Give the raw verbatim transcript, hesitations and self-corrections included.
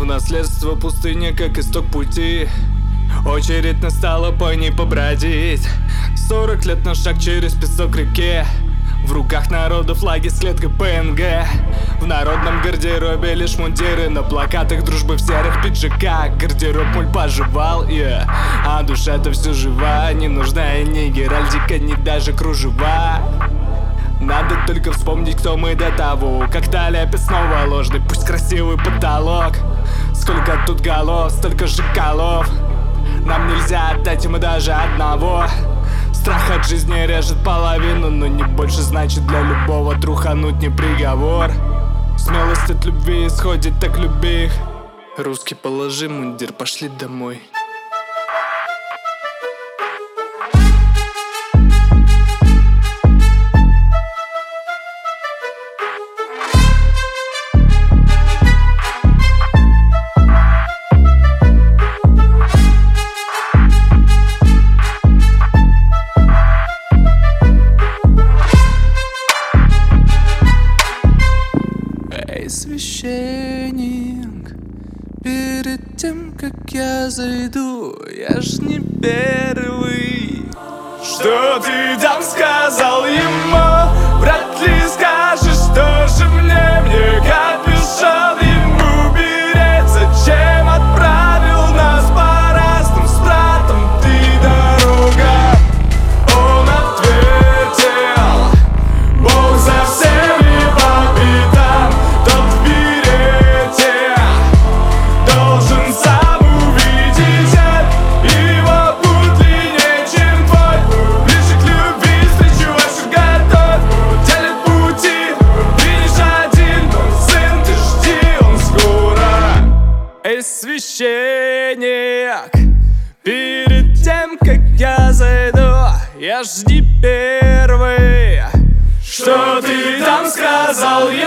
В наследство пустыня, как исток пути. Очередь настала по ней побродить. Сорок лет на шаг через песок реке. В руках народа флаги с клеткой ПНГ. В народном гардеробе лишь мундиры, на плакатах дружбы в серых пиджаках. Гардероб мой пожевал, yeah. А душа-то все жива. Не нужна и ни геральдика, ни даже кружева. Надо только вспомнить, кто мы до того, как талия снова ложный, пусть красивый потолок. Сколько тут голов, столько же голов. Нам нельзя отдать ему даже одного. Страх от жизни режет половину, но не больше, значит для любого трухануть не приговор. Смелость от любви исходит, так люби их. Русский, положи мундир, пошли домой. Эй, священник, перед тем, как я зайду, я ж не первый. Что ты там сказал ему? Вряд ли скажешь тоже мне. Мне капюшон ему береть. Зачем отправил нас по разным с братом ты дорога? Он ответил: Бог за всеми по пятам. Тот в берете должен сам увидеть его путь длиннее, чем твой. Ближе к любви встречу готов. Делит пути, видишь один, но сын, ты жди, он скоро. Эй, священник, перед тем, как я зайду, я ж не первый. Что ты там сказал?